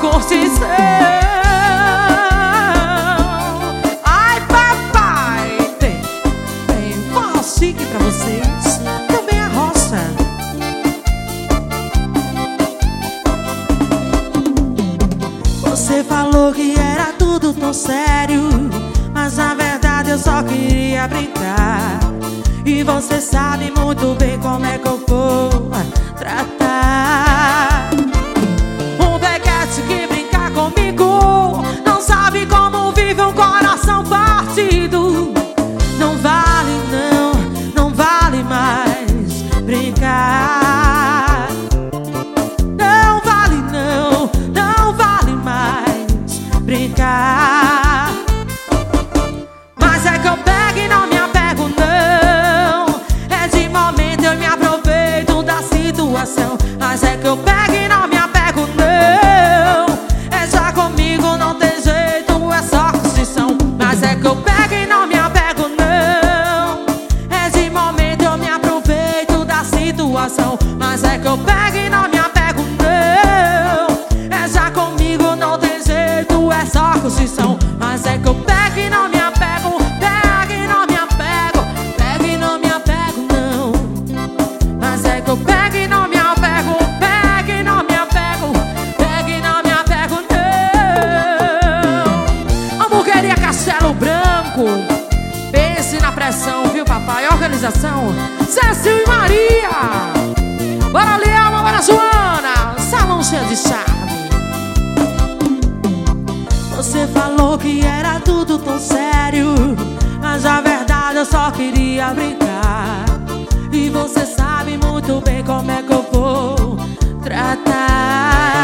curtição. Ai, papai, tem forró chique pra vocês. Também a roça. Você falou que era tudo tão sério, mas na verdade eu só queria brincar. E você sabe muito bem como é que eu vou tratar um peguete que brinca comigo. Não sabe como vive um coração partido. Não vale não, não vale mais brincar. Não vale não, não vale mais brincar. Mas é que eu pego e não me apego não. É de momento eu me aproveito da situação. Mas é que eu pego e não me apego não. É já comigo, não tem jeito, é só curtição. Mas é que eu pego e não me apego não. É de momento eu me aproveito da situação. Mas é que eu pego e não me apego não. É já comigo, não tem jeito, é só curtição. Mas é que eu pego e não me apego. Pego e não me apego. Pego e não me apego não. Mas é que eu pego e não me apego. Pego e não me apego. Pego e não me apego não. Hamburgueria Castelo Branco. Pense na pressão, viu papai? Organização Cécio e Maria. Bora Leão, bora Joana. Salão cheio de charme. Você falou que era tudo tão sério, mas na verdade eu só queria brincar. E você sabe muito bem como é que eu vou tratar